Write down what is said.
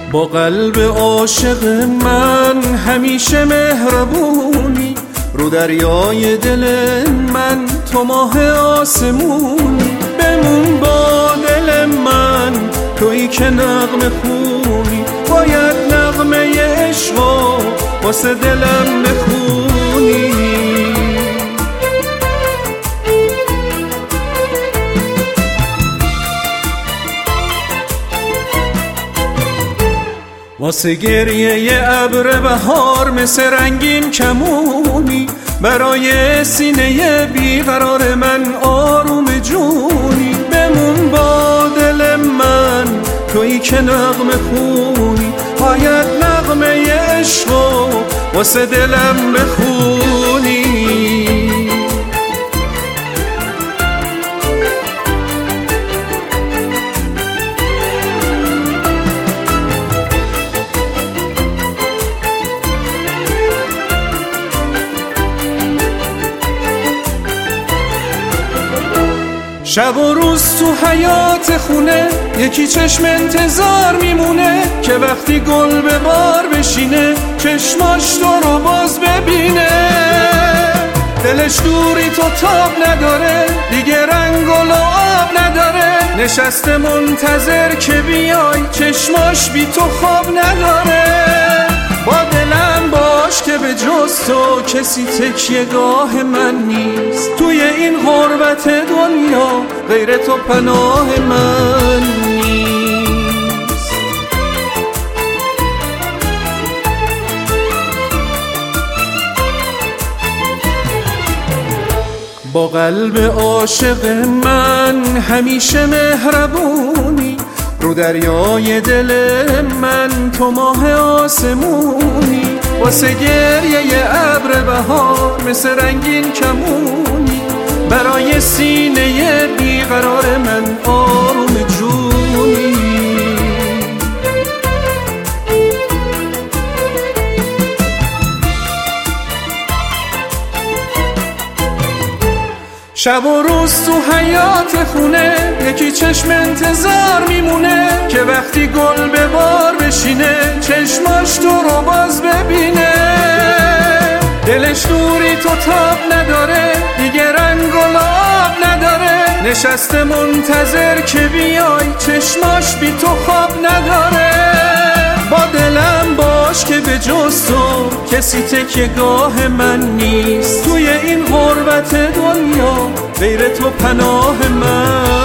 با قلب عاشق من همیشه مهربونی، رو دریای دل من تو ماه آسمونی. بمون با دل من تویی که نغمه خونی، باید نغمه عشقو واسه دلم بخونی. واسه گریه ابر بهار مثل رنگین کمونی، برای سینه بیقرار من آروم جونی. بمون با دل من تویی که نغمه خونی، باید نغمه عشقو واسه دلم بخونی. شب و روز تو حیات خونه یکی چشم انتظار میمونه، که وقتی گل به بار بشینه چشماش تو رو باز ببینه. دلش دوری تو تاب نداره، دیگه رنگ و لعاب نداره، نشسته منتظر که بیای چشماش بی تو خواب نداره. با دلم باش که به جز تو کسی تکیه گاه من نیست، توی این غربت دنیا غیر تو پناه من نیست. با قلب عاشق من همیشه مهربونی، رو دریای دل من تو ماه آسمونی. واسه گریه ابر بهار مثل رنگین کمونی، برای سینه بیقرار من آروم جونی. شب و روز تو حیات خونه یکی چشم انتظار میمونه، که وقتی گل به بار بشینه چشماش تو رو باز ببینه. دلش دوری تو تاب نداره، دیگه رنگ و لعاب نداره، نشسته منتظر که بیای چشماش بی تو خواب نداره. با دلم باش که به جز تو کسی تکیه گاه من نیست، توی این غربت دنیا غیر تو پناه من